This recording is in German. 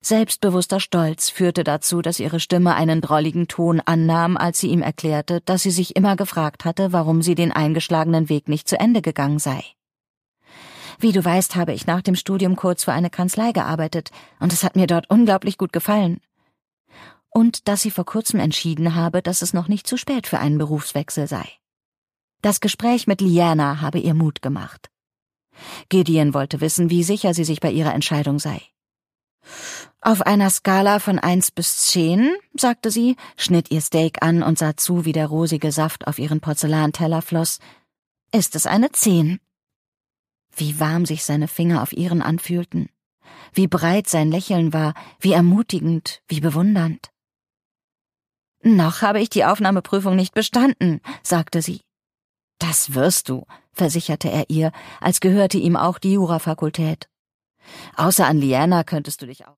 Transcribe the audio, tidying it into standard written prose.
Selbstbewusster Stolz führte dazu, dass ihre Stimme einen drolligen Ton annahm, als sie ihm erklärte, dass sie sich immer gefragt hatte, warum sie den eingeschlagenen Weg nicht zu Ende gegangen sei. »Wie du weißt, habe ich nach dem Studium kurz für eine Kanzlei gearbeitet, und es hat mir dort unglaublich gut gefallen.« Und dass sie vor kurzem entschieden habe, dass es noch nicht zu spät für einen Berufswechsel sei. Das Gespräch mit Lyanna habe ihr Mut gemacht. Gideon wollte wissen, wie sicher sie sich bei ihrer Entscheidung sei. »Auf einer Skala von 1 bis 10«, sagte sie, schnitt ihr Steak an und sah zu, wie der rosige Saft auf ihren Porzellanteller floss, »ist es eine 10. Wie warm sich seine Finger auf ihren anfühlten, wie breit sein Lächeln war, wie ermutigend, wie bewundernd. »Noch habe ich die Aufnahmeprüfung nicht bestanden«, sagte sie. »Das wirst du«, versicherte er ihr, als gehörte ihm auch die Jurafakultät. »Außer an Lyanna könntest du dich auch